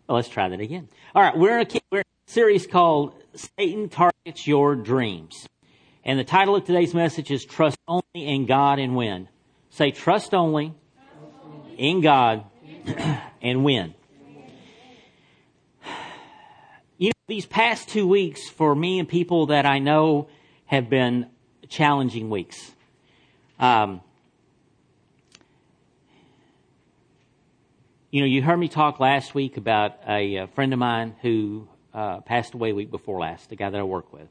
Well, let's try that again. All right, we're in a series called Satan Targets Your Dreams. And the title of today's message is Trust Only in God and Win. Say, trust only in God and win. You know, these past 2 weeks for me and people that I know have been challenging weeks. You know, you heard me talk last week about a friend of mine who passed away week before last, the guy that I work with.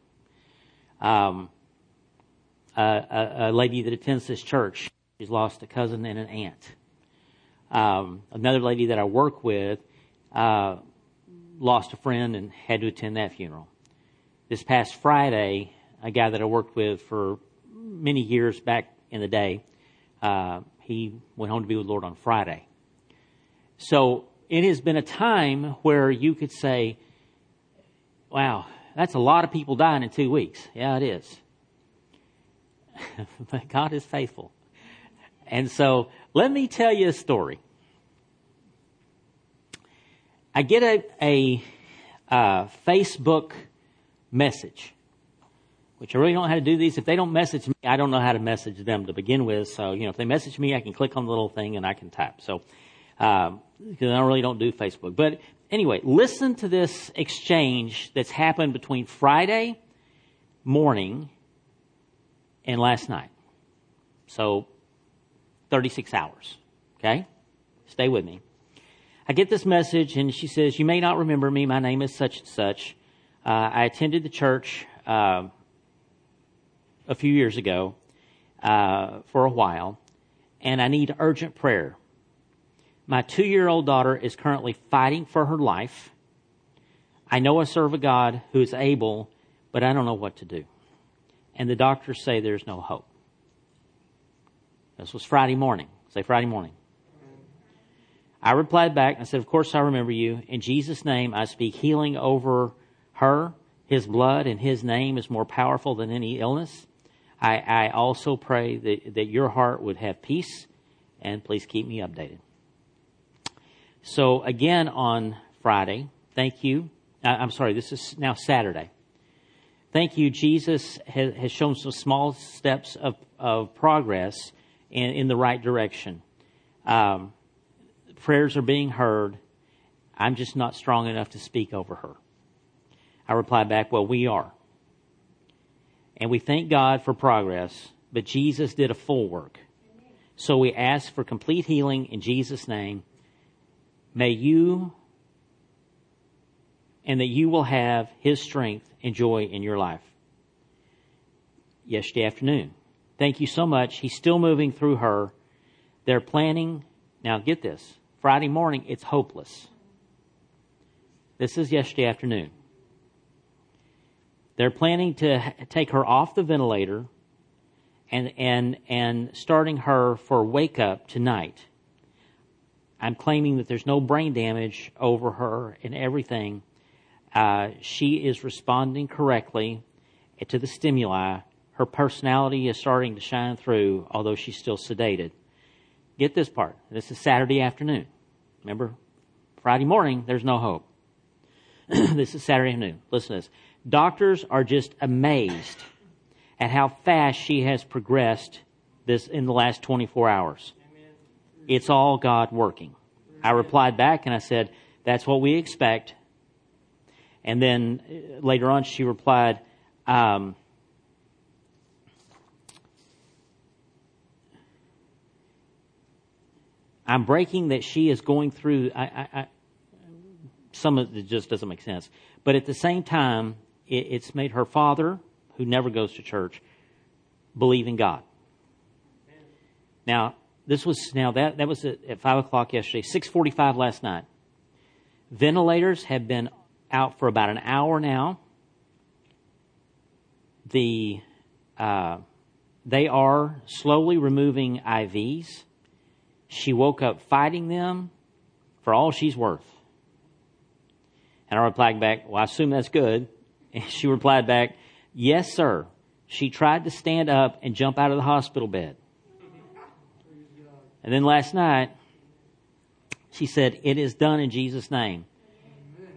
A lady that attends this church, she's lost a cousin and an aunt. Another lady that I work with lost a friend and had to attend that funeral. This past Friday, a guy that I worked with for many years back in the day, he went home to be with the Lord on Friday. So it has been a time where you could say, wow, that's a lot of people dying in 2 weeks. Yeah, it is. But God is faithful. And so let me tell you a story. I get a Facebook message, which I really don't know how to do these. If they don't message me, I don't know how to message them to begin with. So, you know, if they message me, I can click on the little thing and I can type. So, because I really don't do Facebook. But anyway, listen to this exchange that's happened between Friday morning and last night. So 36 hours. Okay? Stay with me. I get this message and she says, "You may not remember me. My name is such and such. I attended the church a few years ago for a while, and I need urgent prayer. My 2-year-old daughter is currently fighting for her life. I know I serve a God who is able, but I don't know what to do. And the doctors say there's no hope." This was Friday morning. Say Friday morning. I replied back and I said, "Of course I remember you. In Jesus' name, I speak healing over her. His blood and His name is more powerful than any illness. I also pray that your heart would have peace, and please keep me updated." So again on Friday, thank you. This is now Saturday. Thank you. Jesus has shown some small steps of progress in the right direction. Prayers are being heard. I'm just not strong enough to speak over her. I replied back, "Well, we are. And we thank God for progress, but Jesus did a full work. So we ask for complete healing in Jesus' name. May you, and that you will have His strength and joy in your life." Yesterday afternoon. "Thank you so much. He's still moving through her. They're planning," now get this, Friday morning, it's hopeless. This is yesterday afternoon. "They're planning to take her off the ventilator and starting her for wake up tonight. I'm claiming that there's no brain damage over her and everything. She is responding correctly to the stimuli. Her personality is starting to shine through, although she's still sedated." Get this part. This is Saturday afternoon. Remember, Friday morning, there's no hope. This is Saturday afternoon. Listen to this. "Doctors are just amazed at how fast she has progressed this in the last 24 hours. It's all God working." I replied back and I said, "That's what we expect." And then later on she replied, "I'm breaking that she is going through," some of it just doesn't make sense. But at the same time, it's made her father, who never goes to church, believe in God. Now, that was at 5:00 yesterday, 6:45 last night. Ventilators have been out for about an hour now. They are slowly removing IVs. She woke up fighting them for all she's worth. And I replied back, "Well, I assume that's good." And she replied back, "Yes, sir. She tried to stand up and jump out of the hospital bed." And then last night, she said, "It is done in Jesus' name."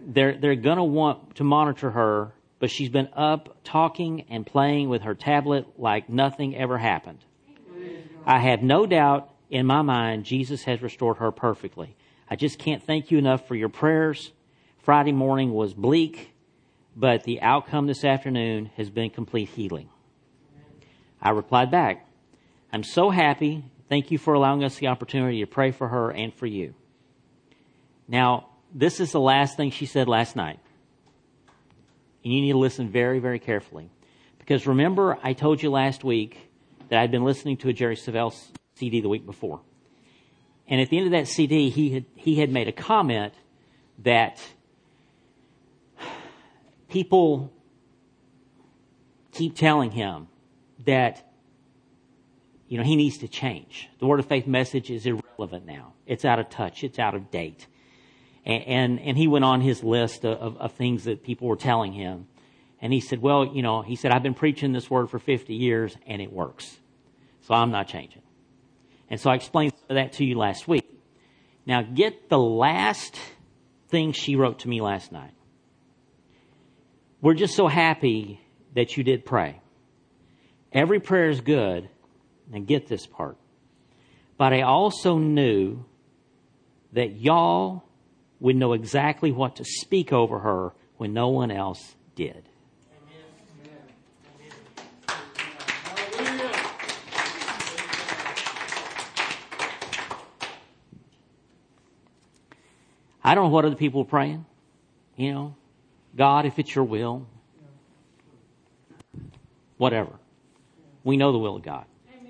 they're going to want to monitor her, but she's been up talking and playing with her tablet like nothing ever happened. I have no doubt in my mind Jesus has restored her perfectly. I just can't thank you enough for your prayers. Friday morning was bleak, but the outcome this afternoon has been complete healing. I replied back, I'm so happy. Thank you for allowing us the opportunity to pray for her and for you. Now, this is the last thing she said last night. And you need to listen very, very carefully. Because remember, I told you last week that I'd been listening to a Jerry Savelle CD the week before. And at the end of that CD, he had made a comment that people keep telling him that, you know, he needs to change. The Word of Faith message is irrelevant now. It's out of touch. It's out of date. And he went on his list of things that people were telling him. And he said, well, you know, he said, I've been preaching this word for 50 years and it works. So I'm not changing. And so I explained that to you last week. Now get the last thing she wrote to me last night. We're just so happy that you did pray. Every prayer is good. And get this part. But I also knew that y'all would know exactly what to speak over her when no one else did. I don't know what other people are praying. You know, God, if it's your will, whatever. We know the will of God.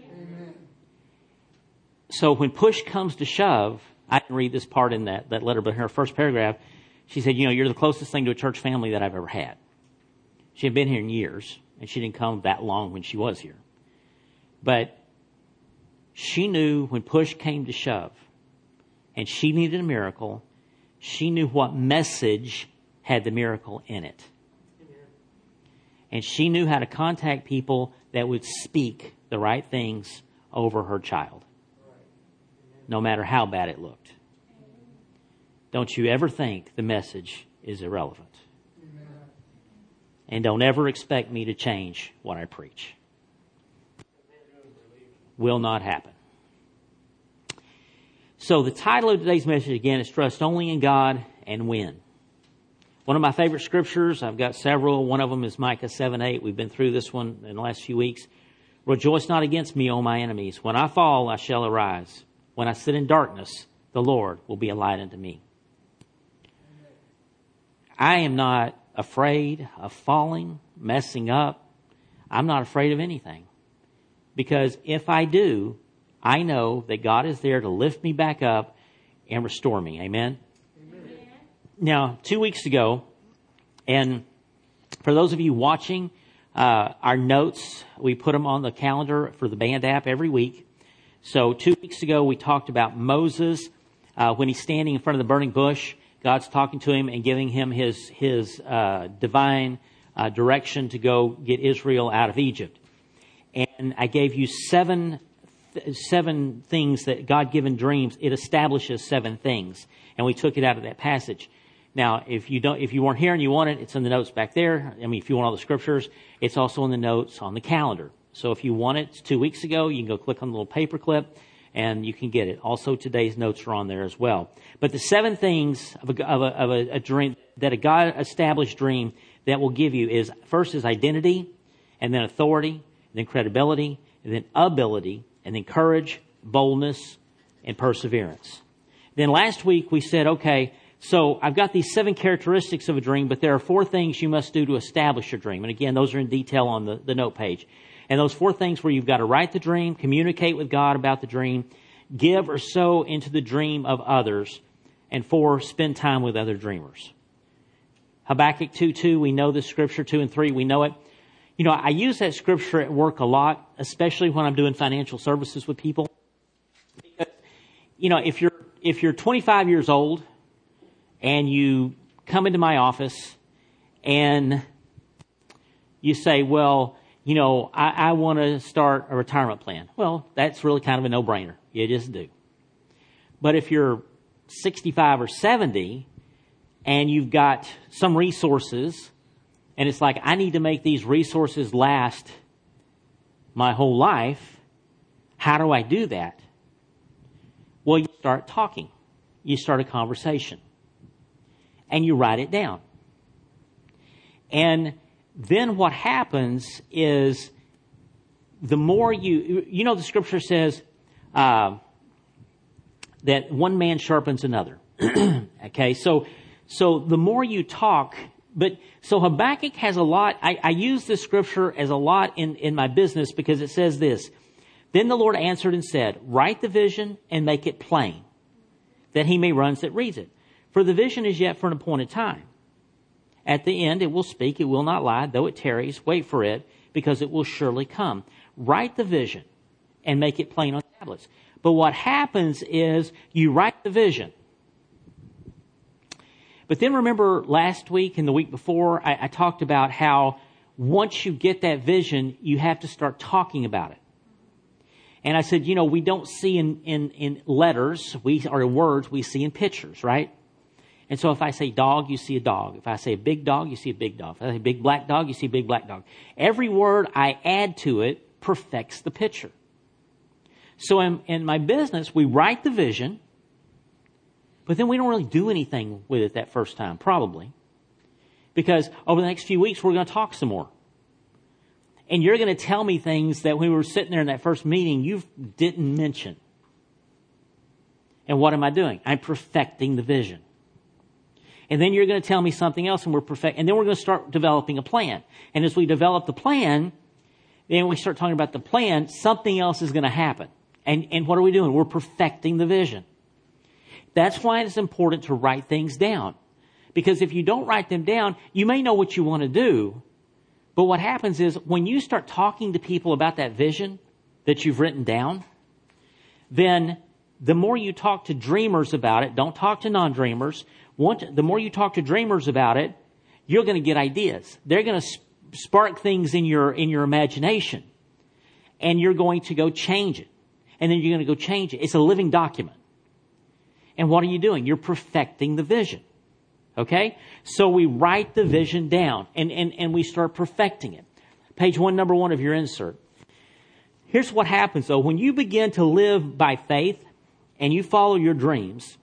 So when push comes to shove, I didn't read this part in that letter, but in her first paragraph, she said, you know, you're the closest thing to a church family that I've ever had. She had been here in years, and she didn't come that long when she was here. But she knew when push came to shove, and she needed a miracle, she knew what message had the miracle in it. And she knew how to contact people that would speak the right things over her child. No matter how bad it looked. Don't you ever think the message is irrelevant. And don't ever expect me to change what I preach. Will not happen. So the title of today's message again is Trust Only in God and Win. One of my favorite scriptures, I've got several. One of them is Micah 7:8. We've been through this one in the last few weeks. Rejoice not against me, O my enemies. When I fall, I shall arise. When I sit in darkness, the Lord will be a light unto me. I am not afraid of falling, messing up. I'm not afraid of anything. Because if I do, I know that God is there to lift me back up and restore me. Amen? Amen. Now, 2 weeks ago, and for those of you watching, our notes, we put them on the calendar for the Band app every week. So 2 weeks ago, we talked about Moses when he's standing in front of the burning bush. God's talking to him and giving him his divine direction to go get Israel out of Egypt. And I gave you seven things that God-given dreams. It establishes 7 things, and we took it out of that passage. Now, if you weren't here and you want it, it's in the notes back there. I mean, if you want all the scriptures, it's also in the notes on the calendar. So if you want it, it's 2 weeks ago, you can go click on the little paper clip and you can get it. Also, today's notes are on there as well. But the 7 things of a dream, that a God-established dream that will give you is, first is identity, and then authority, and then credibility, and then ability, and then courage, boldness, and perseverance. Then last week we said, okay, so I've got these 7 characteristics of a dream, but there are 4 things you must do to establish your dream. And again, those are in detail on the note page. And those 4 things where you've got to write the dream, communicate with God about the dream, give or sow into the dream of others, and 4, spend time with other dreamers. Habakkuk 2:2, we know this scripture. 2 and 3, we know it. You know, I use that scripture at work a lot, especially when I'm doing financial services with people. Because, you know, if you're 25 years old and you come into my office and you say, well, you know, I want to start a retirement plan. Well, that's really kind of a no-brainer. You just do. But if you're 65 or 70 and you've got some resources, and it's like, I need to make these resources last my whole life. How do I do that? Well, you start talking. You start a conversation. And you write it down. And then what happens is, the more the scripture says that one man sharpens another. Okay, so the more you talk, so Habakkuk has a lot. I use this scripture as a lot in my business because it says this. Then the Lord answered and said, write the vision and make it plain, that he may run that reads it. For the vision is yet for an appointed time. At the end it will speak, it will not lie, though it tarries, wait for it, because it will surely come. Write the vision and make it plain on tablets. But what happens is you write the vision. But then remember last week and the week before, I talked about how once you get that vision, you have to start talking about it. And I said, we don't see in letters, or words, we see in pictures, right? And so if I say dog, you see a dog. If I say a big dog, you see a big dog. If I say big black dog, you see a big black dog. Every word I add to it perfects the picture. So in my business, we write the vision, but then we don't really do anything with it that first time, probably. Because over the next few weeks, we're going to talk some more. And you're going to tell me things that when we were sitting there in that first meeting, you didn't mention. And what am I doing? I'm perfecting the vision. And then you're going to tell me something else, and and then we're going to start developing a plan. And as we develop the plan, then we start talking about the plan, something else is going to happen. And what are we doing? We're perfecting the vision. That's why it's important to write things down. Because if you don't write them down, you may know what you want to do, but what happens is when you start talking to people about that vision that you've written down, then the more you talk to dreamers about it, don't talk to non-dreamers. The more you talk to dreamers about it, you're going to get ideas. They're going to spark things in your imagination, and you're going to go change it. And then you're going to go change it. It's a living document. And what are you doing? You're perfecting the vision. Okay? So we write the vision down and we start perfecting it. Page 1, number 1 of your insert. Here's what happens though. When you begin to live by faith and you follow your dreams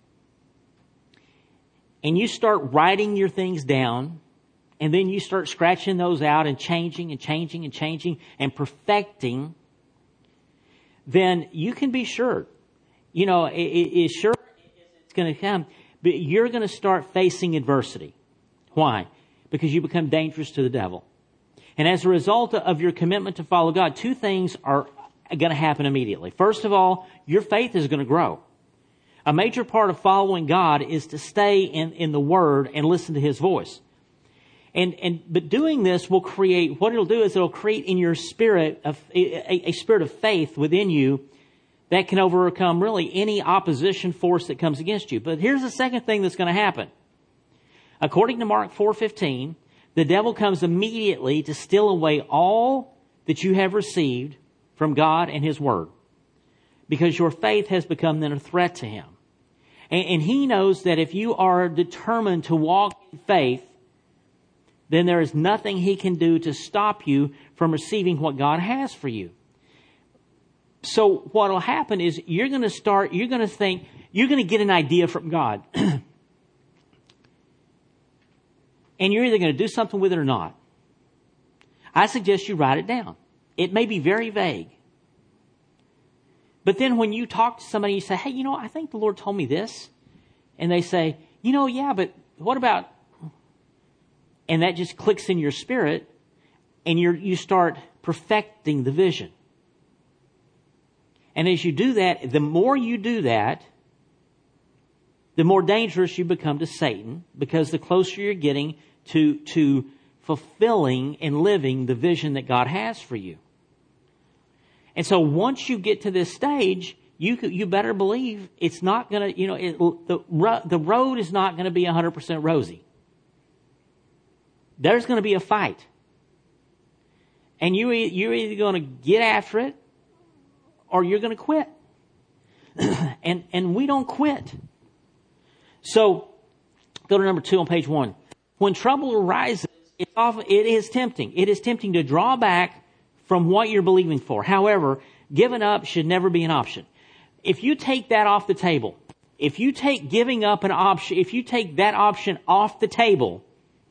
and you start writing your things down and then you start scratching those out and changing and perfecting, then you can be sure, it's going to come. But you're going to start facing adversity. Why? Because you become dangerous to the devil. And as a result of your commitment to follow God, 2 things are going to happen immediately. First of all, your faith is going to grow. A major part of following God is to stay in the Word and listen to His voice. But doing this will create, what it'll do is it'll create in your spirit a spirit of faith within you that can overcome really any opposition force that comes against you. But here's the second thing that's going to happen. According to Mark 4:15, the devil comes immediately to steal away all that you have received from God and His Word, because your faith has become then a threat to him. And he knows that if you are determined to walk in faith, then there is nothing he can do to stop you from receiving what God has for you. So what will happen is you're going to get an idea from God. And you're either going to do something with it or not. I suggest you write it down. It may be very vague. But then when you talk to somebody, you say, hey, I think the Lord told me this. And they say, yeah, but what about... And that just clicks in your spirit, and you start perfecting the vision. And as you do that, the more you do that, the more dangerous you become to Satan, because the closer you're getting to fulfilling and living the vision that God has for you. And so once you get to this stage, you better believe it's not going to, the road is not going to be 100% rosy. There's going to be a fight. And you're either going to get after it or you're going to quit. and we don't quit. So Go to number 2 on page 1. When trouble arises, it is tempting. It is tempting to draw back from what you're believing for. However, giving up should never be an option. If you take that off the table, if you take giving up an option, if you take that option off the table,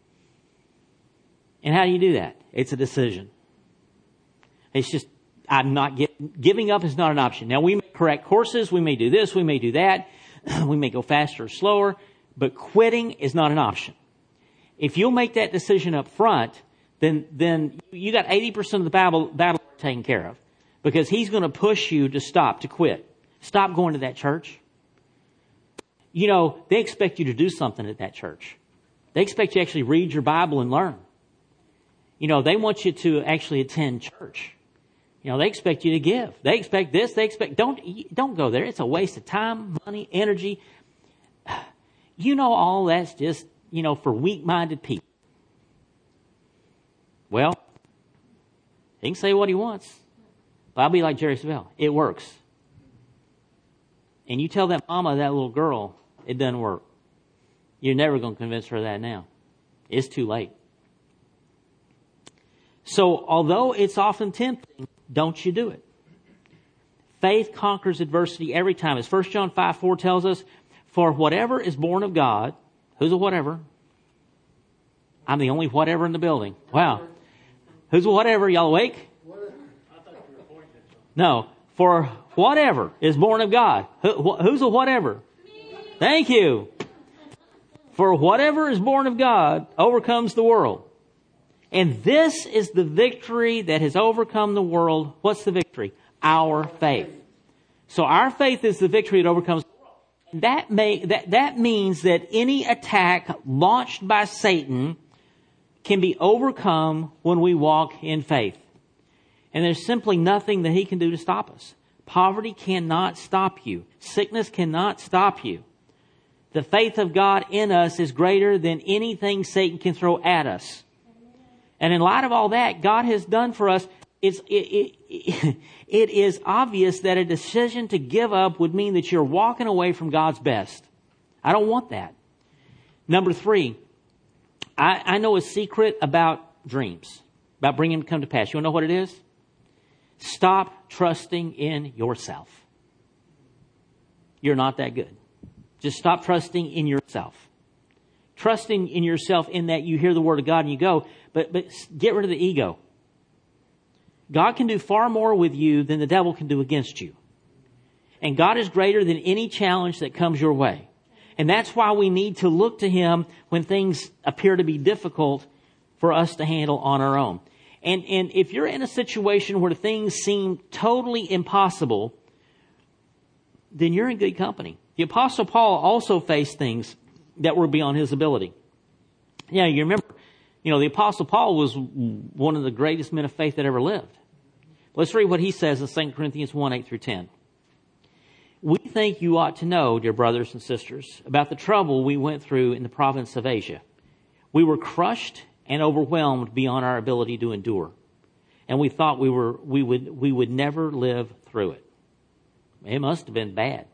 and how do you do that? It's a decision. It's just, giving up is not an option. Now, we may correct courses, we may do this, we may do that, we may go faster or slower, but quitting is not an option. If you'll make that decision up front, then you got 80% of the battle taken care of. Because he's going to push you to stop, to quit. Stop going to that church. You know, they expect you to do something at that church. They expect you to actually read your Bible and learn. You know, they want you to actually attend church. You know, they expect you to give. They expect this, don't go there. It's a waste of time, money, energy. You know, all that's just, for weak-minded people. Well, he can say what he wants. But I'll be like Jerry Savelle. It works. And you tell that mama, that little girl, it doesn't work. You're never going to convince her of that now. It's too late. So, although it's often tempting, don't you do it. Faith conquers adversity every time. As 1 John 5:4 tells us, for whatever is born of God, who's a whatever? I'm the only whatever in the building. Wow. Who's a whatever? Y'all awake? No. For whatever is born of God. Who's a whatever? Thank you. For whatever is born of God overcomes the world. And this is the victory that has overcome the world. What's the victory? Our faith. So our faith is the victory that overcomes the world. That means that any attack launched by Satan can be overcome when we walk in faith. And there's simply nothing that he can do to stop us. Poverty cannot stop you. Sickness cannot stop you. The faith of God in us is greater than anything Satan can throw at us. And in light of all that God has done for us, it is obvious that a decision to give up would mean that you're walking away from God's best. I don't want that. Number 3, I know a secret about dreams, about bringing them to come to pass. You want to know what it is? Stop trusting in yourself. You're not that good. Just stop trusting in yourself. Trusting in yourself in that you hear the word of God and you go, but get rid of the ego. God can do far more with you than the devil can do against you. And God is greater than any challenge that comes your way. And that's why we need to look to Him when things appear to be difficult for us to handle on our own. And if you're in a situation where things seem totally impossible, then you're in good company. The Apostle Paul also faced things that were beyond his ability. Yeah, you remember, the Apostle Paul was one of the greatest men of faith that ever lived. Let's read what he says in 2 Corinthians 1:8-10. We think you ought to know, dear brothers and sisters, about the trouble we went through in the province of Asia. We were crushed and overwhelmed beyond our ability to endure. And we thought we would never live through it. It must have been bad.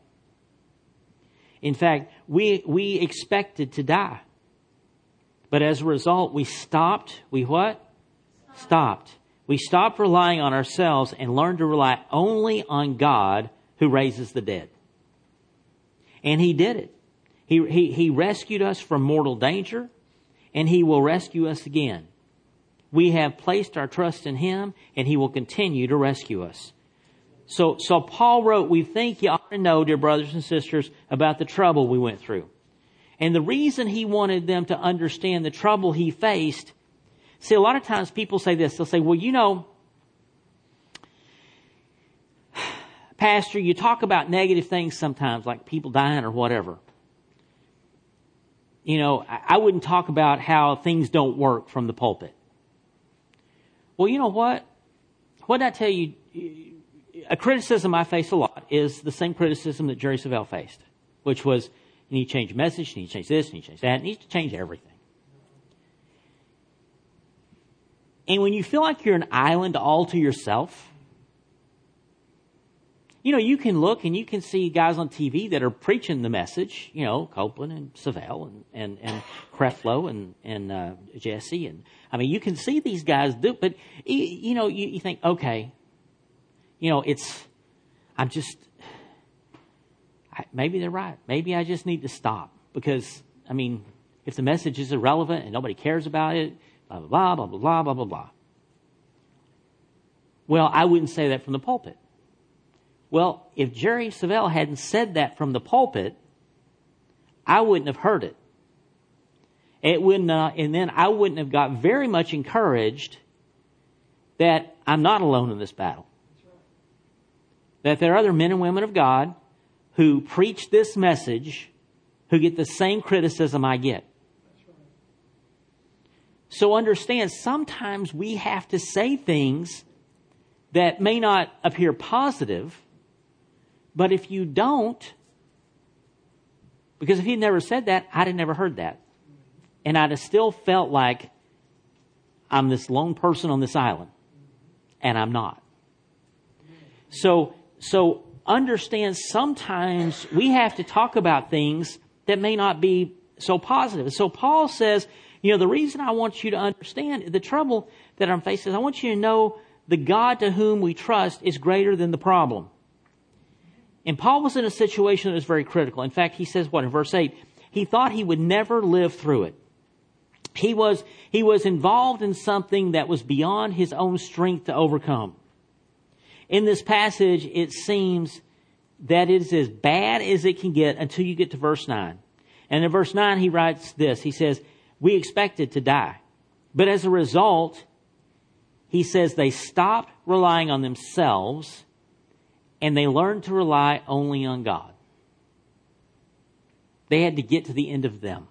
In fact, we expected to die. But as a result, we stopped. We what? Stopped. We stopped relying on ourselves and learned to rely only on God who raises the dead. And He did it. He rescued us from mortal danger, and He will rescue us again. We have placed our trust in Him, and He will continue to rescue us. So Paul wrote, we think you ought to know, dear brothers and sisters, about the trouble we went through. And the reason he wanted them to understand the trouble he faced, see, a lot of times people say this. They'll say, well, Pastor, you talk about negative things sometimes, like people dying or whatever. I wouldn't talk about how things don't work from the pulpit. Well, you know what? What did I tell you? A criticism I face a lot is the same criticism that Jerry Savelle faced, which was, you need to change the message, you need to change this, you need to change that, you need to change everything. And when you feel like you're an island all to yourself, You can look and you can see guys on TV that are preaching the message, Copeland and Savelle and Creflo and Jesse. And I mean, you can see these guys do, but you think, okay, maybe they're right. Maybe I just need to stop because, I mean, if the message is irrelevant and nobody cares about it, blah, blah, blah, blah, blah, blah, blah, blah. Well, I wouldn't say that from the pulpit. Well, if Jerry Savelle hadn't said that from the pulpit, I wouldn't have heard it. And then I wouldn't have got very much encouraged that I'm not alone in this battle. That there are other men and women of God who preach this message who get the same criticism I get. So understand, sometimes we have to say things that may not appear positive, but if you don't, because if he'd never said that, I'd have never heard that. And I'd have still felt like I'm this lone person on this island. And I'm not. So understand, sometimes we have to talk about things that may not be so positive. So Paul says, the reason I want you to understand the trouble that I'm facing is I want you to know the God to whom we trust is greater than the problem. And Paul was in a situation that was very critical. In fact, he says in verse 8, he thought he would never live through it. He was involved in something that was beyond his own strength to overcome. In this passage, it seems that it is as bad as it can get until you get to verse 9. And in verse 9, he writes this. He says, we expected to die. But as a result, he says they stopped relying on themselves and they learned to rely only on God. They had to get to the end of them.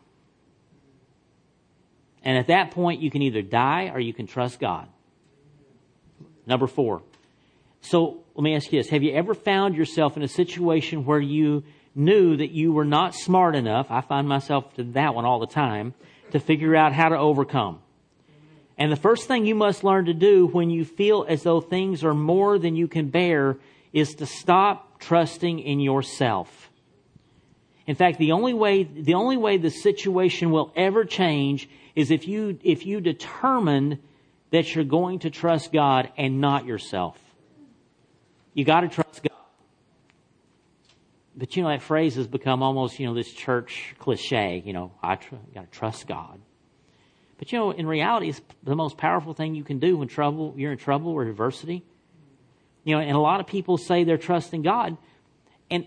And at that point, you can either die or you can trust God. Number 4. So let me ask you this. Have you ever found yourself in a situation where you knew that you were not smart enough? I find myself to that one all the time, to figure out how to overcome. And the first thing you must learn to do when you feel as though things are more than you can bear is to stop trusting in yourself. In fact, the only way the situation will ever change is if you determine that you're going to trust God and not yourself. You got to trust God. But that phrase has become almost, this church cliche, I got to trust God. But in reality, it's the most powerful thing you can do when you're in trouble or adversity. And a lot of people say they're trusting God. And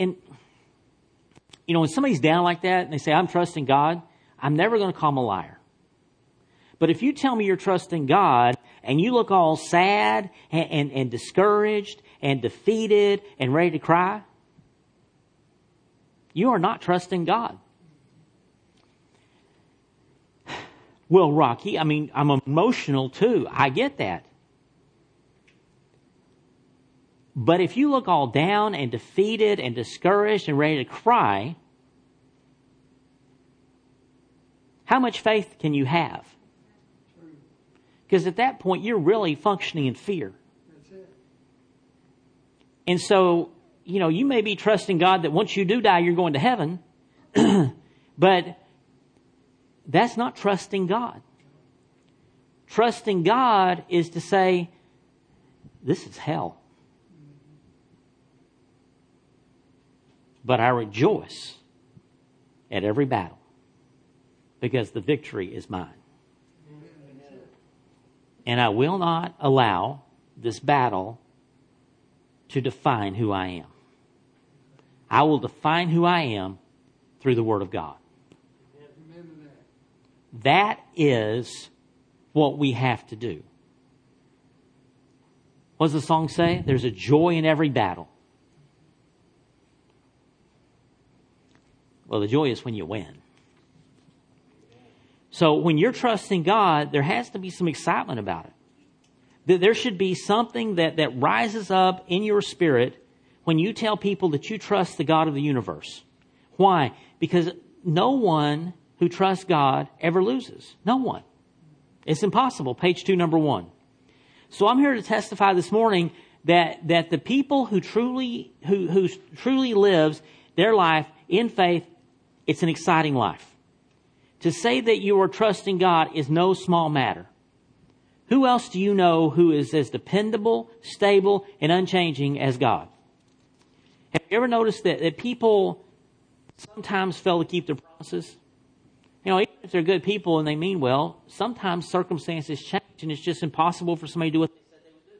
when somebody's down like that and they say, I'm trusting God, I'm never going to call them a liar. But if you tell me you're trusting God and you look all sad and discouraged and defeated and ready to cry, you are not trusting God. Well, Rocky, I'm emotional too. I get that. But if you look all down and defeated and discouraged and ready to cry, how much faith can you have? Because at that point, you're really functioning in fear. That's it. And so, you may be trusting God that once you do die, you're going to heaven. But that's not trusting God. Trusting God is to say, this is hell. But I rejoice at every battle because the victory is mine. And I will not allow this battle to define who I am. I will define who I am through the Word of God. That is what we have to do. What does the song say? There's a joy in every battle. Well, the joy is when you win. So when you're trusting God, there has to be some excitement about it. There should be something that rises up in your spirit when you tell people that you trust the God of the universe. Why? Because no one who trusts God ever loses. No one. It's impossible. Page 2, number 1. So I'm here to testify this morning that the people who truly lives their life in faith, it's an exciting life. To say that you are trusting God is no small matter. Who else do you know who is as dependable, stable, and unchanging as God? Have you ever noticed that people sometimes fail to keep their promises? Even if they're good people and they mean well, sometimes circumstances change and it's just impossible for somebody to do what they said they would do.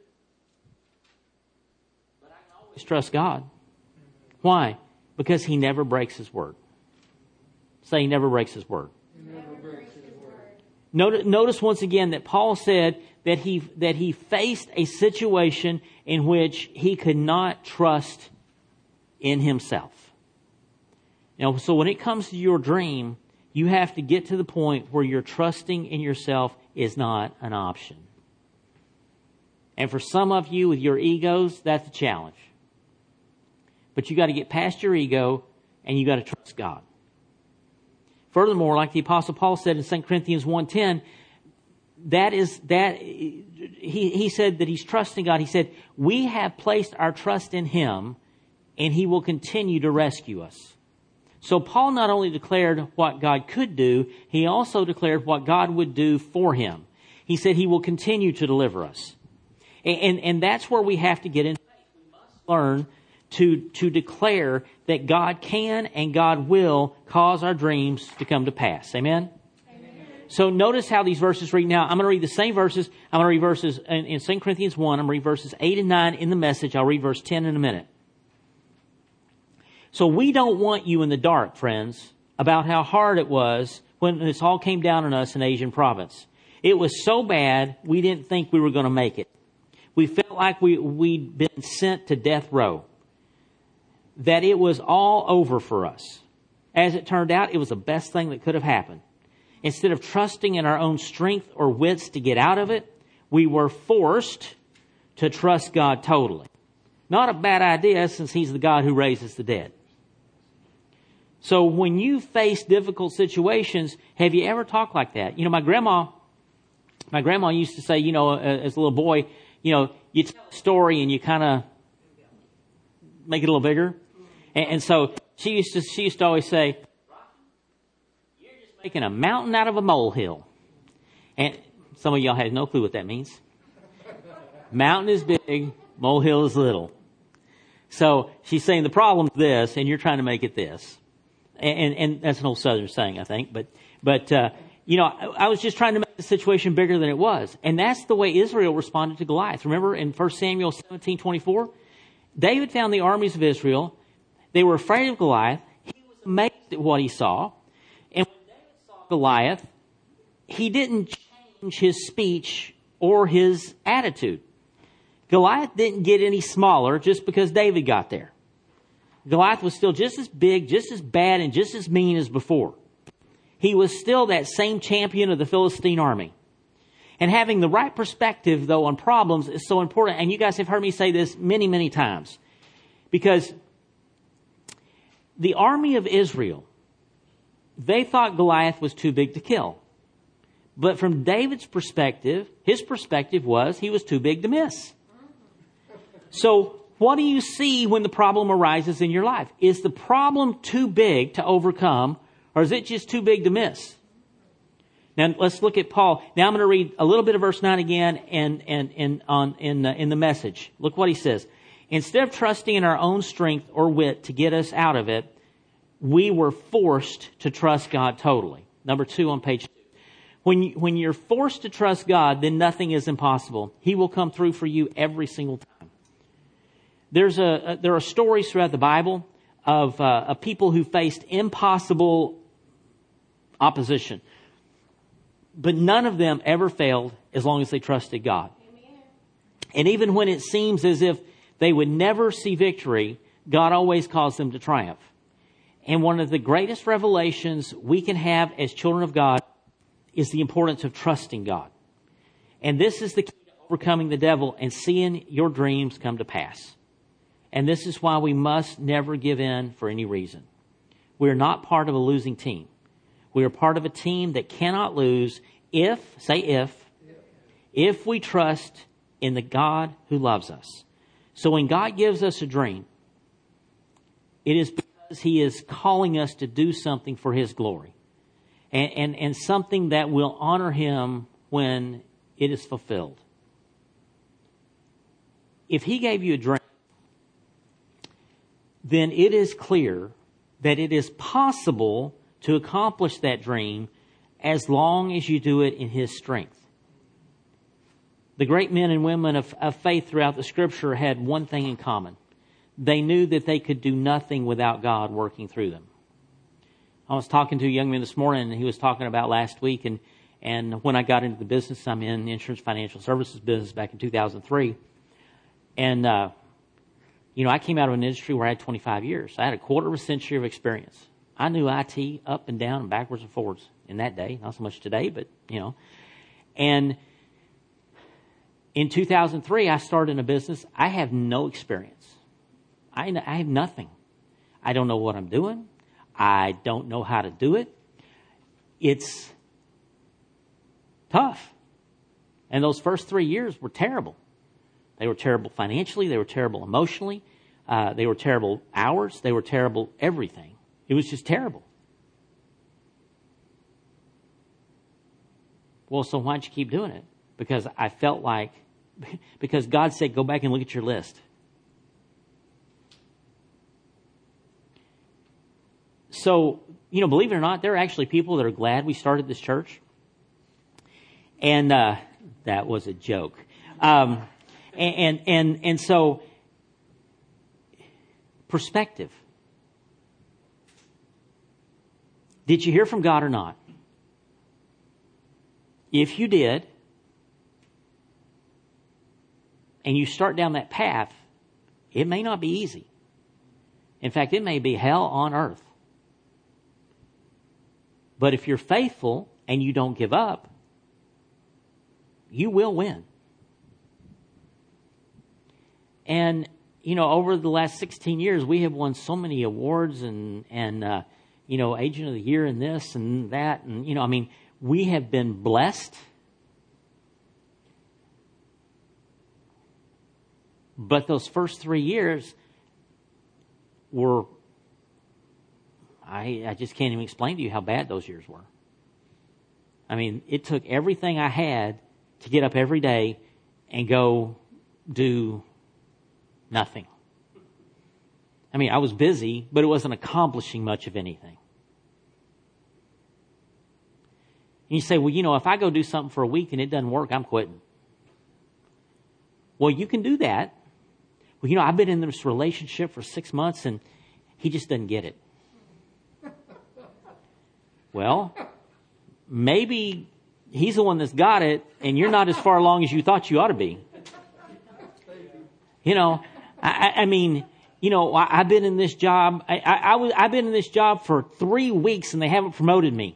But I can always trust God. Why? Because He never breaks His word. Say He never breaks His word. Notice once again that Paul said that he faced a situation in which he could not trust in himself. So when it comes to your dream, you have to get to the point where your trusting in yourself is not an option. And for some of you with your egos, that's a challenge. But you got to get past your ego and you got to trust God. Furthermore, like the Apostle Paul said in 2 Corinthians 1:10, he said that he's trusting God. He said, we have placed our trust in Him and He will continue to rescue us. So Paul not only declared what God could do, he also declared what God would do for him. He said He will continue to deliver us. And that's where we have to get in faith. We must learn to declare that God can and God will cause our dreams to come to pass. Amen? Amen. So notice how these verses read now. I'm going to read the same verses. I'm going to read verses in 2 Corinthians 1. I'm going to read verses 8 and 9 in the Message. I'll read verse 10 in a minute. So we don't want you in the dark, friends, about how hard it was when this all came down on us in Asian province. It was so bad, we didn't think we were going to make it. We felt like we'd been sent to death row. That it was all over for us. As it turned out, it was the best thing that could have happened. Instead of trusting in our own strength or wits to get out of it, we were forced to trust God totally. Not a bad idea, since He's the God who raises the dead. So when you face difficult situations, have you ever talked like that? My grandma used to say, as a little boy, you tell a story and you kind of make it a little bigger. And so she used to always say, you're just making a mountain out of a molehill. And some of y'all have no clue what that means. Mountain is big, molehill is little. So she's saying the problem's this, and you're trying to make it this. And that's an old Southern saying, I think. But I was just trying to make the situation bigger than it was. And that's the way Israel responded to Goliath. Remember in 1 Samuel 17:24? David found the armies of Israel. They were afraid of Goliath. He was amazed at what he saw. And when David saw Goliath, he didn't change his speech or his attitude. Goliath didn't get any smaller just because David got there. Goliath was still just as big, just as bad, and just as mean as before. He was still that same champion of the Philistine army. And having the right perspective, though, on problems is so important. And you guys have heard me say this many, many times. Because the army of Israel, they thought Goliath was too big to kill. But from David's perspective, his perspective was he was too big to miss. So what do you see when the problem arises in your life? Is the problem too big to overcome, or is it just too big to miss? Now let's look at Paul. Now I'm going to read a little bit of verse 9 again in the Message. Look what he says. Instead of trusting in our own strength or wit to get us out of it, we were forced to trust God totally. Number 2 on page 2. When you're forced to trust God, then nothing is impossible. He will come through for you every single time. There are stories throughout the Bible of people who faced impossible opposition. But none of them ever failed as long as they trusted God. Amen. And even when it seems as if they would never see victory, God always caused them to triumph. And one of the greatest revelations we can have as children of God is the importance of trusting God. And this is the key to overcoming the devil and seeing your dreams come to pass. And this is why we must never give in for any reason. We're not part of a losing team. We are part of a team that cannot lose if we trust in the God who loves us. So when God gives us a dream, it is because He is calling us to do something for His glory. And something that will honor Him when it is fulfilled. If He gave you a dream, then it is clear that it is possible to accomplish that dream as long as you do it in His strength. The great men and women of faith throughout the Scripture had one thing in common. They knew that they could do nothing without God working through them. I was talking to a young man this morning, and he was talking about last week, and when I got into the business I'm in, the insurance financial services business back in 2003, and I came out of an industry where I had 25 years. I had a quarter of a century of experience. I knew IT up and down and backwards and forwards in that day. Not so much today, but, And in 2003, I started in a business. I have no experience. I have nothing. I don't know what I'm doing. I don't know how to do it. It's tough. And those first 3 years were terrible. They were terrible financially. They were terrible emotionally. They were terrible hours. They were terrible everything. It was just terrible. Well, so why'd you keep doing it? Because I felt like, because God said, go back and look at your list. So, believe it or not, there are actually people that are glad we started this church. And that was a joke. And so, perspective. Did you hear from God or not? If you did, and you start down that path, it may not be easy. In fact, it may be hell on earth. But if you're faithful and you don't give up, you will win. And, over the last 16 years, we have won so many awards and Agent of the Year and this and that. And, we have been blessed. But those first 3 years were, I just can't even explain to you how bad those years were. It took everything I had to get up every day and go do nothing. I was busy, but it wasn't accomplishing much of anything. And you say, well, if I go do something for a week and it doesn't work, I'm quitting. Well, you can do that. Well, I've been in this relationship for 6 months and he just doesn't get it. Well, maybe he's the one that's got it and you're not as far along as you thought you ought to be. I've been in this job. I've been in this job for 3 weeks and they haven't promoted me.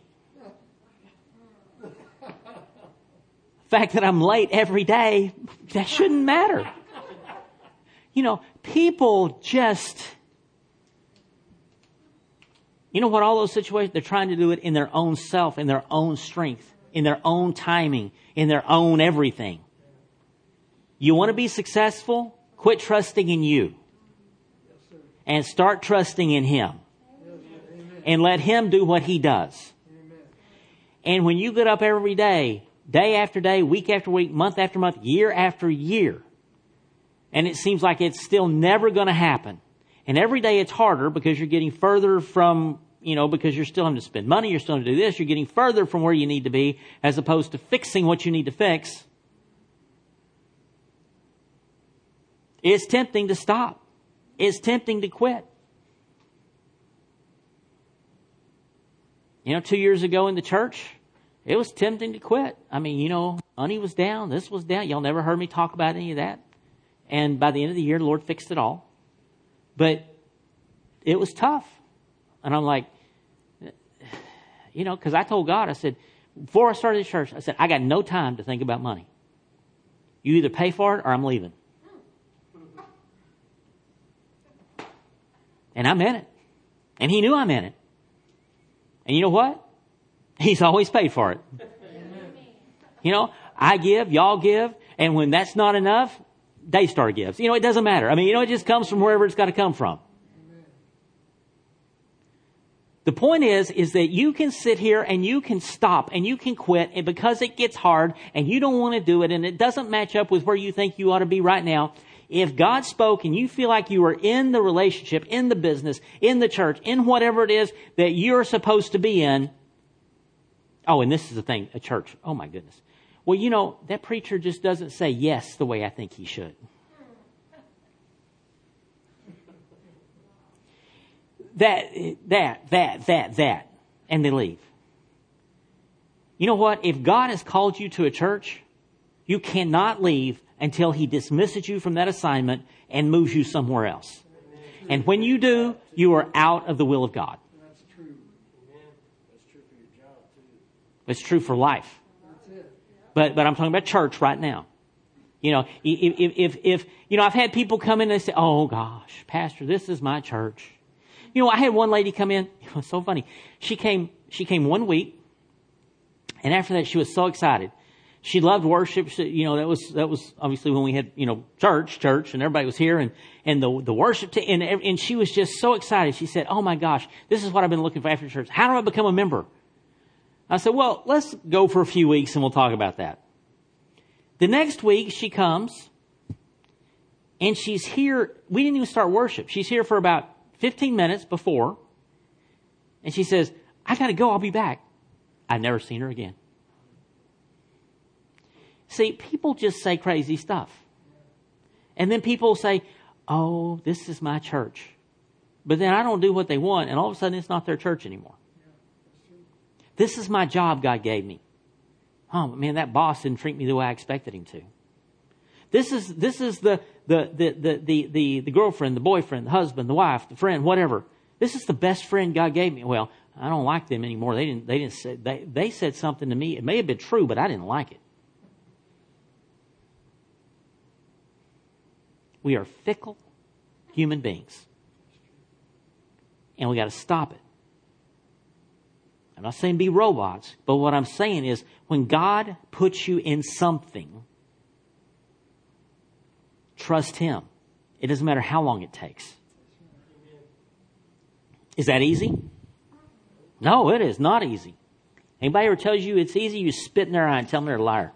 The fact that I'm late every day, that shouldn't matter. People just, what all those situations, they're trying to do it in their own self, in their own strength, in their own timing, in their own everything. You want to be successful? Quit trusting in you. And start trusting in Him. And let Him do what He does. And when you get up every day, day after day, week after week, month after month, year after year, and it seems like it's still never going to happen. And every day it's harder because you're getting further from, because you're still having to spend money, you're still having to do this, you're getting further from where you need to be as opposed to fixing what you need to fix. It's tempting to stop. It's tempting to quit. 2 years ago in the church, it was tempting to quit. Money was down, this was down. Y'all never heard me talk about any of that. And by the end of the year, the Lord fixed it all. But it was tough. And I'm like, because I told God, I said, before I started the church, I said, I got no time to think about money. You either pay for it or I'm leaving. And I meant it. And He knew I meant it. And you know what? He's always paid for it. I give, y'all give. And when that's not enough, Daystar gives. It doesn't matter. It just comes from wherever it's got to come from. The point is that you can sit here and you can stop and you can quit, and because it gets hard and you don't want to do it and it doesn't match up with where you think you ought to be right now, if God spoke and you feel like you are in the relationship, in the business, in the church, in whatever it is that you're supposed to be in. Oh, and this is the thing, a church. Oh my goodness. Well, that preacher just doesn't say yes the way I think he should. That, and they leave. You know what? If God has called you to a church, you cannot leave until He dismisses you from that assignment and moves you somewhere else. And when you do, you are out of the will of God. That's true. Amen. That's true for your job too. It's true for life. That's it. But I'm talking about church right now. If I've had people come in and say, "Oh gosh, Pastor, this is my church." I had one lady come in. It was so funny. She came 1 week, and after that, she was so excited. She loved worship. That was obviously when we had church, and everybody was here, and the worship and she was just so excited. She said, "Oh my gosh, this is what I've been looking for after church. How do I become a member?" I said, "Well, let's go for a few weeks and we'll talk about that." The next week she comes, and she's here. We didn't even start worship. She's here for about 15 minutes before, and she says, "I got to go. I'll be back." I've never seen her again. See, people just say crazy stuff. And then people say, "Oh, this is my church." But then I don't do what they want, and all of a sudden it's not their church anymore. This is my job God gave me. Oh, man, that boss didn't treat me the way I expected him to. This is the girlfriend, the boyfriend, the husband, the wife, the friend, whatever. This is the best friend God gave me. Well, I don't like them anymore. They said something to me. It may have been true, but I didn't like it. We are fickle human beings. And we got to stop it. I'm not saying be robots, but what I'm saying is when God puts you in something, trust Him. It doesn't matter how long it takes. Is that easy? No, it is not easy. Anybody ever tells you it's easy, you spit in their eye and tell them they're a liar.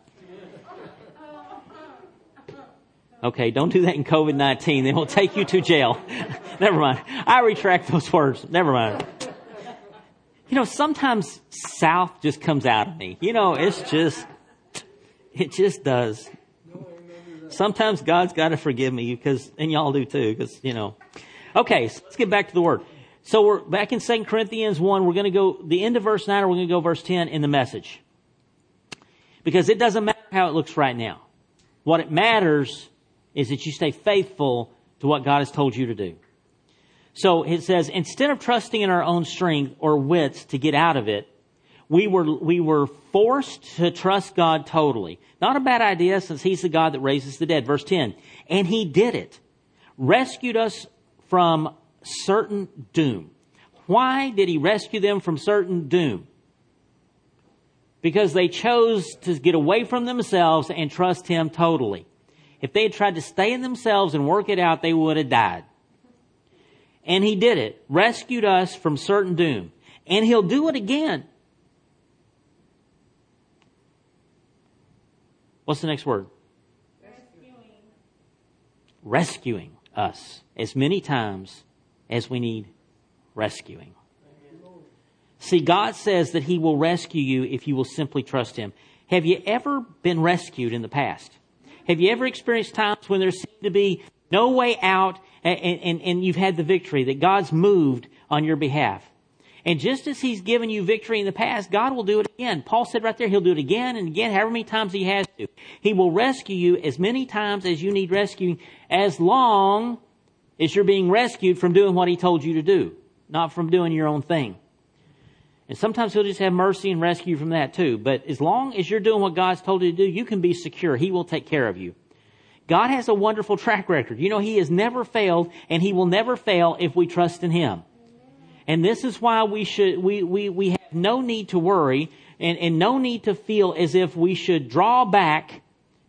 Okay, don't do that in COVID-19. They will take you to jail. Never mind. I retract those words. Never mind. Sometimes South just comes out of me. It just does. Sometimes God's got to forgive me and y'all do too, Okay, so let's get back to the Word. So we're back in 2 Corinthians 1. We're going to go the end of verse 9, or we're going to go verse 10 in the Message. Because it doesn't matter how it looks right now. What it matters is that you stay faithful to what God has told you to do. So it says, instead of trusting in our own strength or wits to get out of it, we were forced to trust God totally. Not a bad idea, since He's the God that raises the dead. Verse 10, and He did it. Rescued us from certain doom. Why did He rescue them from certain doom? Because they chose to get away from themselves and trust Him totally. If they had tried to stay in themselves and work it out, they would have died. And He did it. Rescued us from certain doom. And He'll do it again. What's the next word? Rescuing us as many times as we need rescuing. See, God says that He will rescue you if you will simply trust Him. Have you ever been rescued in the past? Have you ever experienced times when there seemed to be no way out and you've had the victory, that God's moved on your behalf? And just as He's given you victory in the past, God will do it again. Paul said right there, He'll do it again and again, however many times He has to. He will rescue you as many times as you need rescuing, as long as you're being rescued from doing what He told you to do, not from doing your own thing. And sometimes He'll just have mercy and rescue you from that too. But as long as you're doing what God's told you to do, you can be secure. He will take care of you. God has a wonderful track record. He has never failed, and He will never fail if we trust in Him. And this is why we have no need to worry and no need to feel as if we should draw back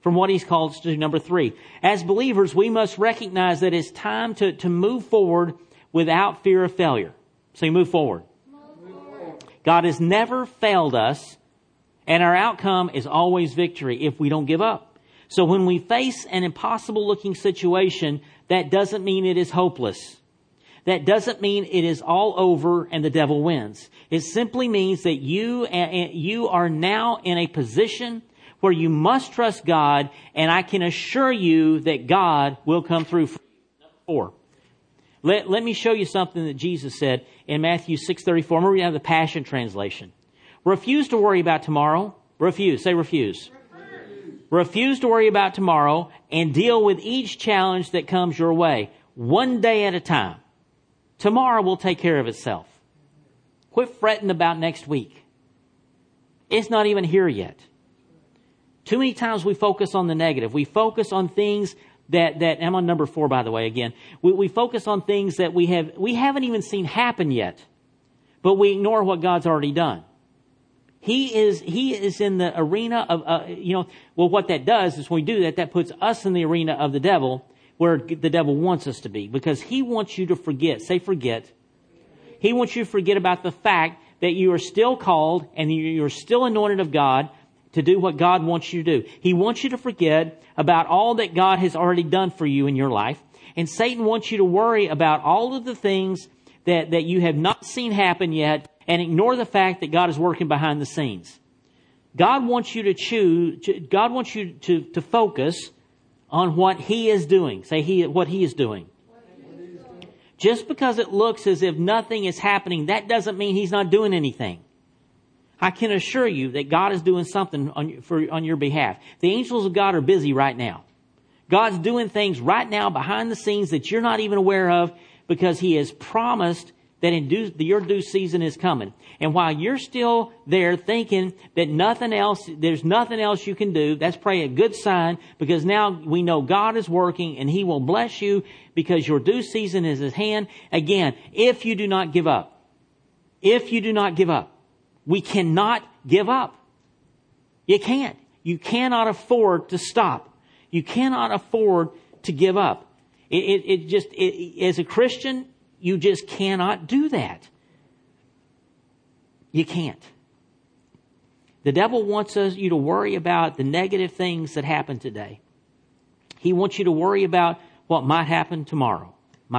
from what He's called us to do. Number 3, as believers, we must recognize that it's time to move forward without fear of failure. So you move forward. God has never failed us, and our outcome is always victory if we don't give up. So when we face an impossible-looking situation, that doesn't mean it is hopeless. That doesn't mean it is all over and the devil wins. It simply means that you are now in a position where you must trust God, and I can assure you that God will come through for you. Number 4. Let me show you something that Jesus said in Matthew 6:34. I'm going to read out of the Passion Translation. Refuse to worry about tomorrow. Refuse. Say refuse. Refuse to worry about tomorrow and deal with each challenge that comes your way, one day at a time. Tomorrow will take care of itself. Quit fretting about next week. It's not even here yet. Too many times we focus on the negative. We focus on things that I'm on number 4, by the way, again. We focus on things that we haven't even seen happen yet, but we ignore what God's already done. He is in the arena of, what that does is when we do that puts us in the arena of the devil, where the devil wants us to be, because he wants you to forget. Say forget. He wants you to forget about the fact that you are still called and you're still anointed of God to do what God wants you to do. He wants you to forget about all that God has already done for you in your life. And Satan wants you to worry about all of the things that you have not seen happen yet and ignore the fact that God is working behind the scenes. God wants you to focus on what He is doing. Say what He is doing. Just because it looks as if nothing is happening, that doesn't mean He's not doing anything. I can assure you that God is doing something on your behalf. The angels of God are busy right now. God's doing things right now behind the scenes that you're not even aware of, because He has promised that your due season is coming. And while you're still there thinking that there's nothing else you can do, that's probably a good sign, because now we know God is working and He will bless you because your due season is at hand. Again, if you do not give up. If you do not give up. We cannot give up. You can't. You cannot afford to stop. You cannot afford to give up. As a Christian, you just cannot do that. You can't. The devil wants you to worry about the negative things that happen today. He wants you to worry about what might happen tomorrow.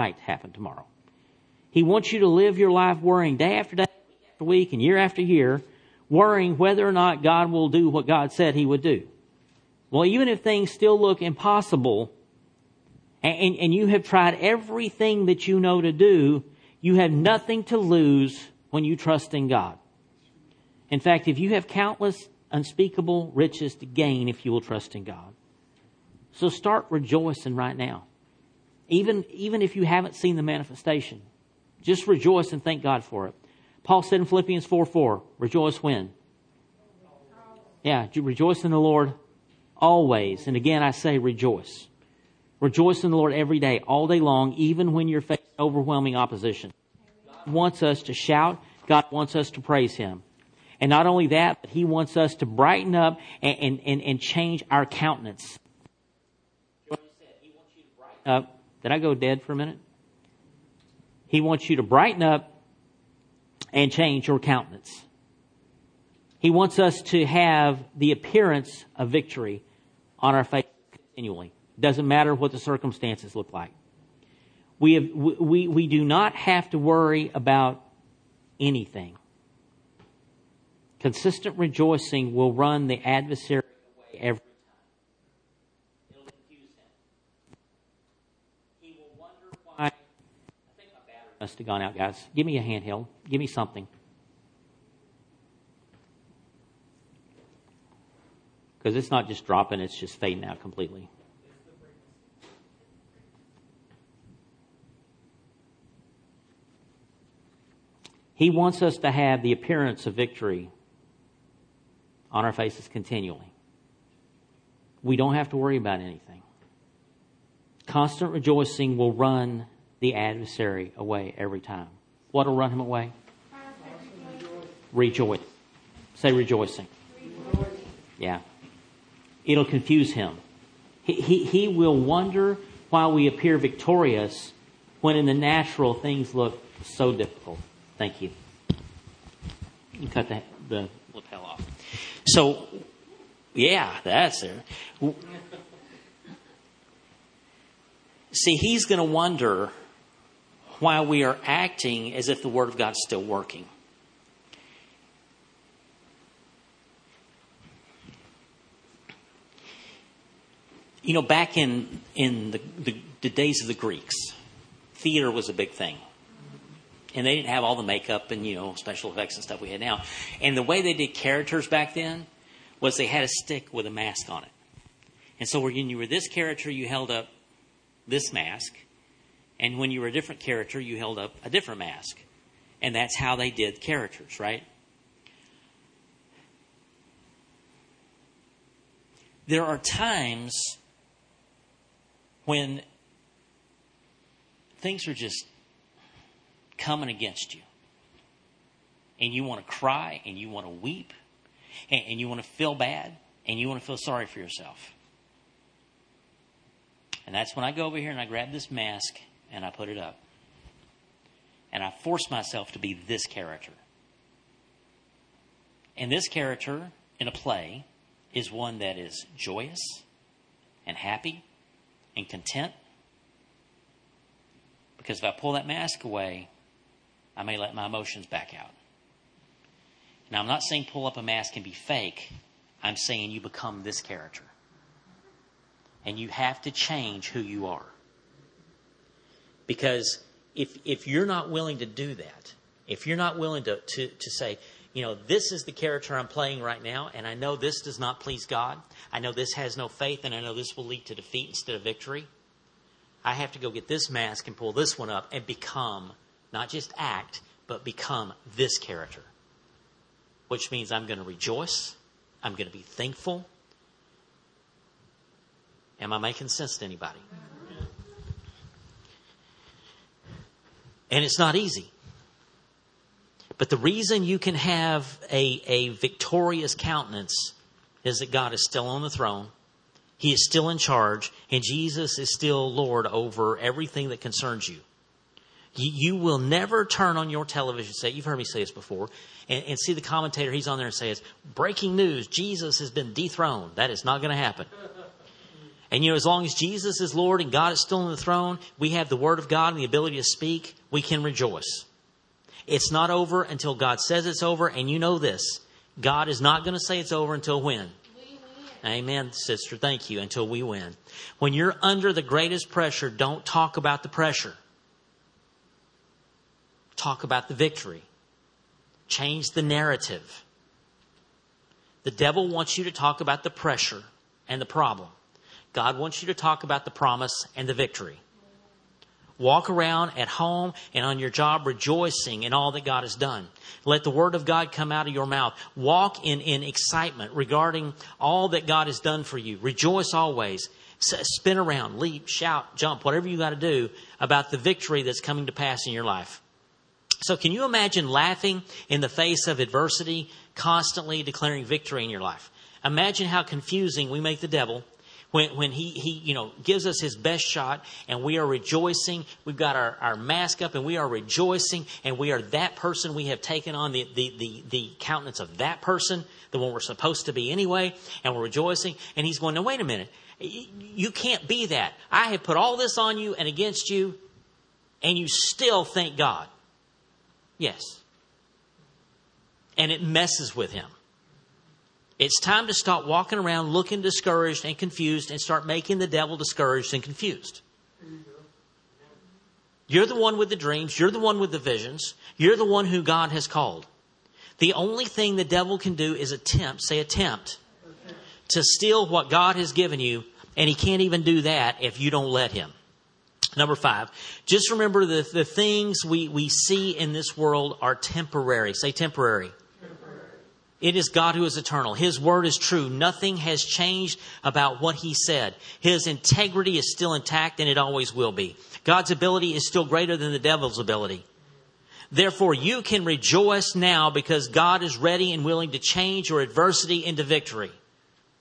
He wants you to live your life worrying day after day, week after week, and year after year, worrying whether or not God will do what God said He would do. Well, even if things still look impossible, and you have tried everything that you know to do, you have nothing to lose when you trust in God. In fact, if you have countless unspeakable riches to gain if you will trust in God. So start rejoicing right now. Even if you haven't seen the manifestation, just rejoice and thank God for it. Paul said in Philippians 4:4, rejoice when? Yeah, rejoice in the Lord always. And again, I say rejoice. Rejoice in the Lord every day, all day long, even when you're facing overwhelming opposition. God wants us to shout. God wants us to praise Him. And not only that, but He wants us to brighten up and change our countenance. He wants you to brighten up. Did I go dead for a minute? He wants you to brighten up and change your countenance. He wants us to have the appearance of victory on our face continually. Doesn't matter what the circumstances look like. We do not have to worry about anything. Consistent rejoicing will run the adversary away every time. It'll confuse him. He will wonder why. I think my battery must have gone out, guys. Give me a handheld. Give me something. Because it's not just dropping, it's just fading out completely. He wants us to have the appearance of victory on our faces continually. We don't have to worry about anything. Constant rejoicing will run the adversary away every time. What will run him away? Rejoice. Say rejoicing. Yeah. it'll confuse him. He will wonder why we appear victorious when in the natural things look so difficult. Thank you. You cut the lapel off. So, yeah, that's there. See, he's going to wonder why we are acting as if the Word of God is still working. You know, back in the days of the Greeks, theater was a big thing. And they didn't have all the makeup and, special effects and stuff we had now. And the way they did characters back then was they had a stick with a mask on it. And so when you were this character, you held up this mask. And when you were a different character, you held up a different mask. And that's how they did characters, right? There are times when things are just coming against you. And you want to cry, and you want to weep, and you want to feel bad, and you want to feel sorry for yourself. And that's when I go over here and I grab this mask and I put it up. And I force myself to be this character. And this character in a play is one that is joyous and happy and content. Because if I pull that mask away, I may let my emotions back out. Now, I'm not saying pull up a mask and be fake. I'm saying you become this character. And you have to change who you are. Because if you're not willing to do that, if you're not willing to say, this is the character I'm playing right now, and I know this does not please God, I know this has no faith, and I know this will lead to defeat instead of victory, I have to go get this mask and pull this one up and become, not just act, but become this character. Which means I'm going to rejoice, I'm going to be thankful. Am I making sense to anybody? And it's not easy. But the reason you can have a victorious countenance is that God is still on the throne. He is still in charge. And Jesus is still Lord over everything that concerns you. You will never turn on your television set. You've heard me say this before. And see the commentator, he's on there and says, breaking news, Jesus has been dethroned. That is not going to happen. And as long as Jesus is Lord and God is still on the throne, we have the Word of God and the ability to speak, we can rejoice. It's not over until God says it's over, and you know this. God is not going to say it's over until when? We win. Amen, sister. Thank you. Until we win. When you're under the greatest pressure, don't talk about the pressure. Talk about the victory. Change the narrative. The devil wants you to talk about the pressure and the problem. God wants you to talk about the promise and the victory. Walk around at home and on your job rejoicing in all that God has done. Let the Word of God come out of your mouth. Walk in excitement regarding all that God has done for you. Rejoice always. Spin around, leap, shout, jump, whatever you got to do about the victory that's coming to pass in your life. So can you imagine laughing in the face of adversity, constantly declaring victory in your life? Imagine how confusing we make the devil when he gives us his best shot and we are rejoicing. We've got our mask up and we are rejoicing, and we are that person. We have taken on the countenance of that person, the one we're supposed to be anyway, and we're rejoicing. And he's going, no, wait a minute. You can't be that. I have put all this on you and against you, and you still thank God. Yes. And it messes with him. It's time to stop walking around looking discouraged and confused and start making the devil discouraged and confused. You're the one with the dreams. You're the one with the visions. You're the one who God has called. The only thing the devil can do is attempt to steal what God has given you. And he can't even do that if you don't let him. Number 5, just remember the things we see in this world are temporary. Say temporary. It is God who is eternal. His word is true. Nothing has changed about what he said. His integrity is still intact, and it always will be. God's ability is still greater than the devil's ability. Therefore, you can rejoice now because God is ready and willing to change your adversity into victory.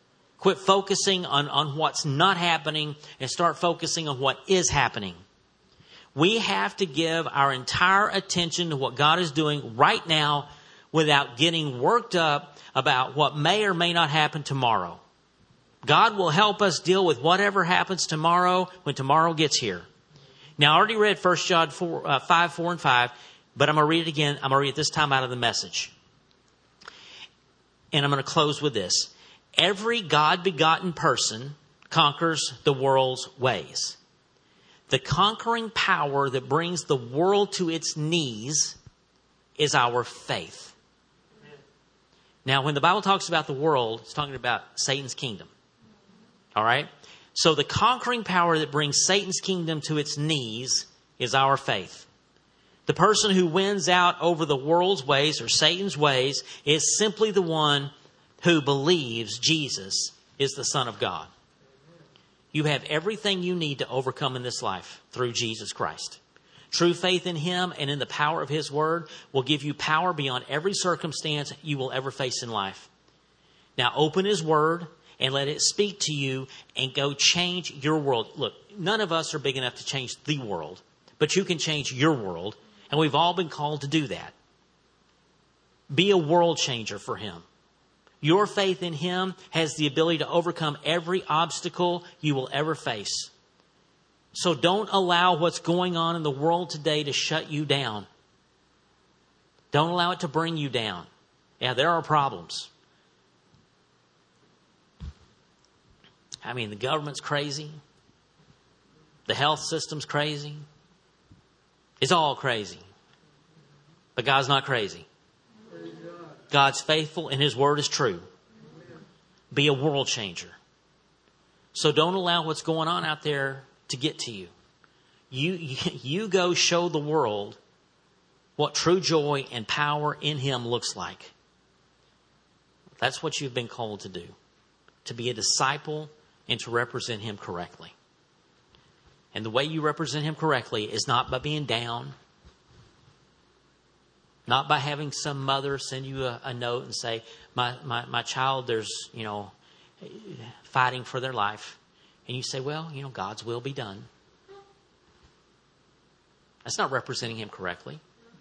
Quit focusing on what's not happening and start focusing on what is happening. We have to give our entire attention to what God is doing right now without getting worked up about what may or may not happen tomorrow. God will help us deal with whatever happens tomorrow when tomorrow gets here. Now, I already read 1 John 5, 4, and 5, but I'm going to read it again. I'm going to read it this time out of the Message. And I'm going to close with this. Every God-begotten person conquers the world's ways. The conquering power that brings the world to its knees is our faith. Now, when the Bible talks about the world, it's talking about Satan's kingdom. All right? So the conquering power that brings Satan's kingdom to its knees is our faith. The person who wins out over the world's ways or Satan's ways is simply the one who believes Jesus is the Son of God. You have everything you need to overcome in this life through Jesus Christ. True faith in Him and in the power of His Word will give you power beyond every circumstance you will ever face in life. Now open His Word and let it speak to you and go change your world. Look, none of us are big enough to change the world, but you can change your world, and we've all been called to do that. Be a world changer for Him. Your faith in Him has the ability to overcome every obstacle you will ever face. So don't allow what's going on in the world today to shut you down. Don't allow it to bring you down. Yeah, there are problems. I mean, the government's crazy. The health system's crazy. It's all crazy. But God's not crazy. God's faithful and His Word is true. Be a world changer. So don't allow what's going on out there to get to you. You go show the world what true joy and power in Him looks like. That's what you've been called to do. To be a disciple and to represent Him correctly. And the way you represent Him correctly is not by being down. Not by having some mother send you a note and say, my child, there's, fighting for their life. And you say, well, God's will be done. That's not representing Him correctly.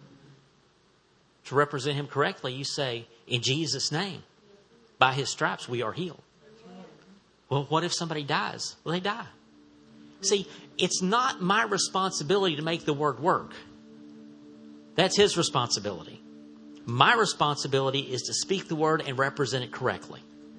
To represent Him correctly, you say, in Jesus' name, by His stripes we are healed. Well, what if somebody dies? Well, they die. See, it's not my responsibility to make the word work. That's His responsibility. My responsibility is to speak the word and represent it correctly.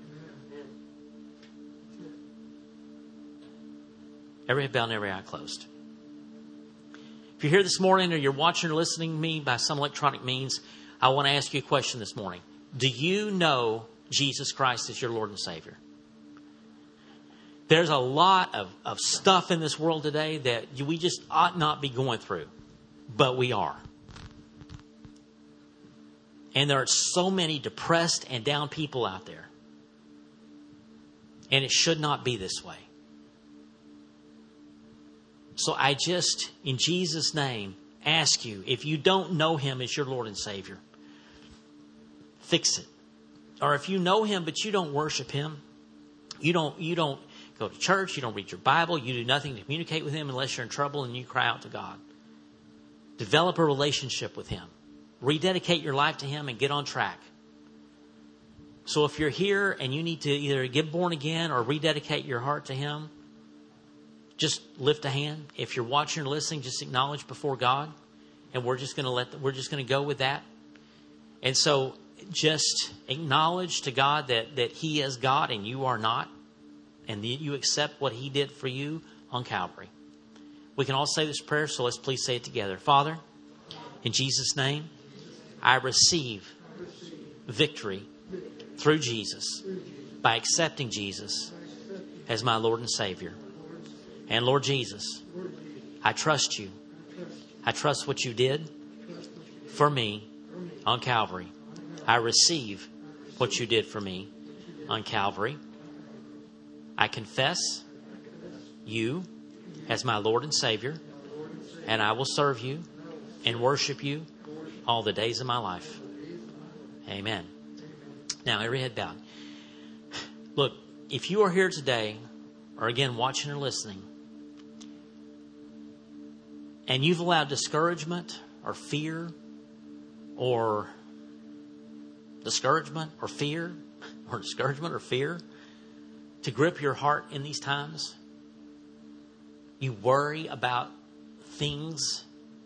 Every head bowed and every eye closed. If you're here this morning or you're watching or listening to me by some electronic means, I want to ask you a question this morning. Do you know Jesus Christ as your Lord and Savior? There's a lot of stuff in this world today that we just ought not be going through, but we are. And there are so many depressed and down people out there. And it should not be this way. So I just, in Jesus' name, ask you, if you don't know Him as your Lord and Savior, fix it. Or if you know Him but you don't worship Him, you don't go to church, you don't read your Bible, you do nothing to communicate with Him unless you're in trouble and you cry out to God. Develop a relationship with Him. Rededicate your life to Him and get on track. So if you're here and you need to either get born again or rededicate your heart to Him, just lift a hand. If you're watching or listening, just acknowledge before God, and we're just going to go with that. And so just acknowledge to God that He is God and you are not, and that you accept what He did for you on Calvary. We can all say this prayer, so let's please say it together. Father, in Jesus' name, I receive victory through Jesus by accepting Jesus as my Lord and Savior. And Lord Jesus, I trust You. I trust what You did for me on Calvary. I receive what You did for me on Calvary. I confess You as my Lord and Savior, and I will serve You and worship You all the days of my life. Amen. Now, every head bowed. Look, if you are here today, or again, watching or listening, and you've allowed discouragement or fear or discouragement or fear to grip your heart in these times, you worry about things.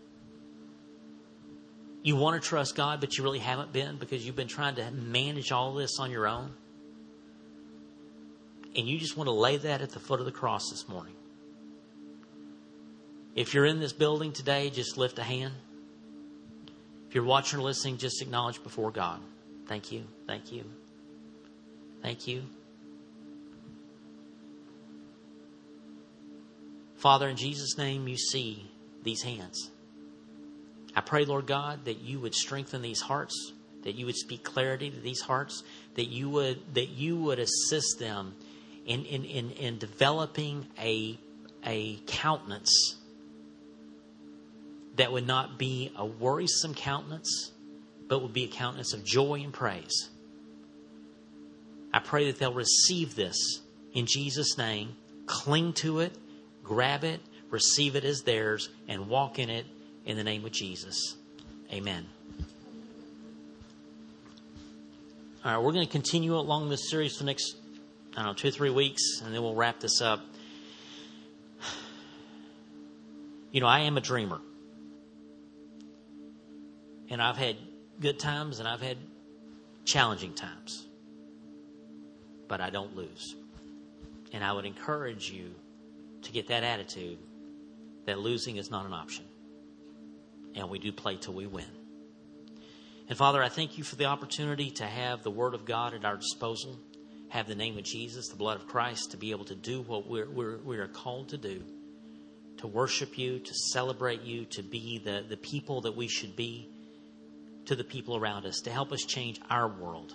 You want to trust God, but you really haven't been because you've been trying to manage all this on your own. And you just want to lay that at the foot of the cross this morning. If you're in this building today, just lift a hand. If you're watching or listening, just acknowledge before God. Thank you. Thank you. Thank you. Father, in Jesus' name, you see these hands. I pray, Lord God, that you would strengthen these hearts, that you would speak clarity to these hearts, that you would assist them in developing a countenance that would not be a worrisome countenance, but would be a countenance of joy and praise. I pray that they'll receive this in Jesus' name, cling to it, grab it, receive it as theirs, and walk in it in the name of Jesus. Amen. All right, we're going to continue along this series for the next, 2 or 3 weeks, and then we'll wrap this up. You know, I am a dreamer. And I've had good times and I've had challenging times. But I don't lose. And I would encourage you to get that attitude that losing is not an option. And we do play till we win. And Father, I thank you for the opportunity to have the Word of God at our disposal, have the name of Jesus, the blood of Christ, to be able to do what we are called to do, to worship you, to celebrate you, to be the people that we should be to the people around us, to help us change our world.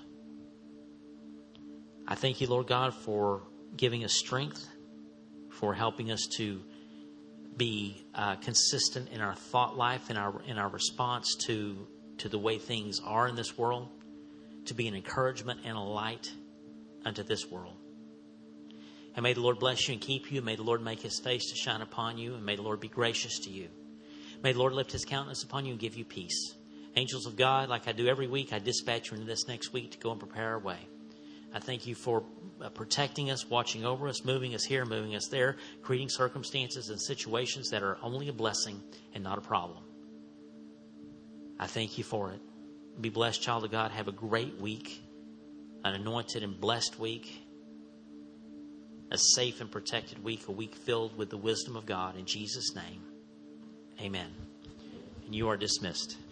I thank you, Lord God, for giving us strength, for helping us to be consistent in our thought life, in our response to the way things are in this world, to be an encouragement and a light unto this world. And may the Lord bless you and keep you. May the Lord make his face to shine upon you, and may the Lord be gracious to you. May the Lord lift his countenance upon you and give you peace. Angels of God, like I do every week, I dispatch you into this next week to go and prepare our way. I thank you for protecting us, watching over us, moving us here, moving us there, creating circumstances and situations that are only a blessing and not a problem. I thank you for it. Be blessed, child of God. Have a great week, an anointed and blessed week, a safe and protected week, a week filled with the wisdom of God. In Jesus' name, amen. And you are dismissed.